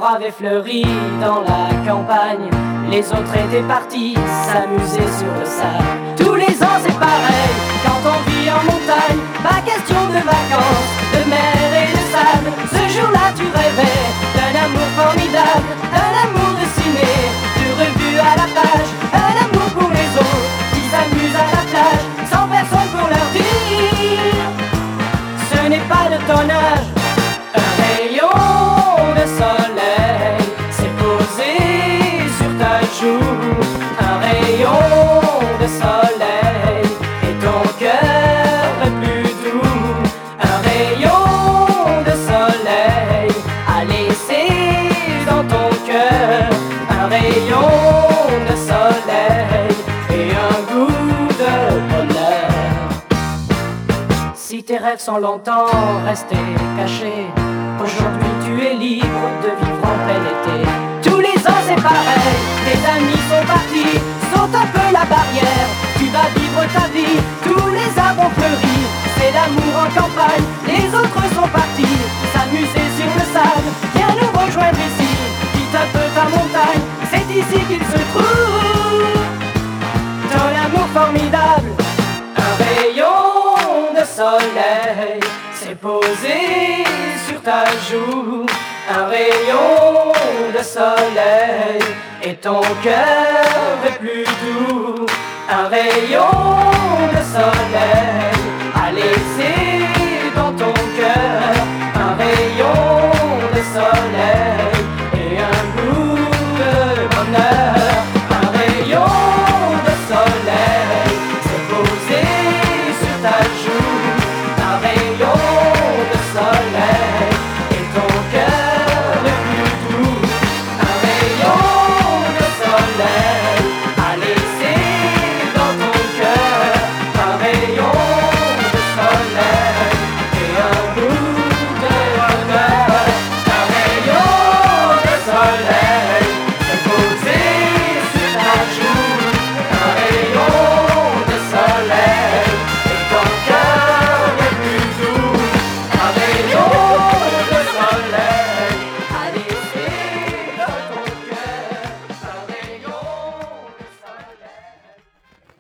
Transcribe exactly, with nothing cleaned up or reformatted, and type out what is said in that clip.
avait fleuri dans la campagne. Les autres étaient partis s'amuser sur le sable. Tous les ans c'est pareil, quand on vit en montagne, pas question de vacances, de mer et de sable. Ce jour-là tu rêvais d'un amour formidable, un amour dessiné, de revue à la page, un amour pour les autres qui s'amusent à la plage, sans personne pour leur dire ce n'est pas de ton âge. Un rayon de soleil s'est posé sur ta joue, un rayon de soleil et ton cœur plus doux. Un rayon de soleil a laissé dans ton cœur un rayon de soleil et un goût de bonheur. Si tes rêves sont longtemps restés cachés, aujourd'hui tu es libre de vivre en plein été. Tous les ans c'est pareil, tes amis sont partis, saute un peu la barrière, tu vas vivre ta vie. Tous les arbres ont fleuri, c'est l'amour en campagne. Les autres sont partis s'amuser sur le sable. Viens nous rejoindre ici, quitte un peu ta montagne, c'est ici qu'il se trouve ton amour formidable. Un rayon de soleil s'est posé sur ta joue, un rayon de soleil et ton cœur est plus doux. Un rayon de soleil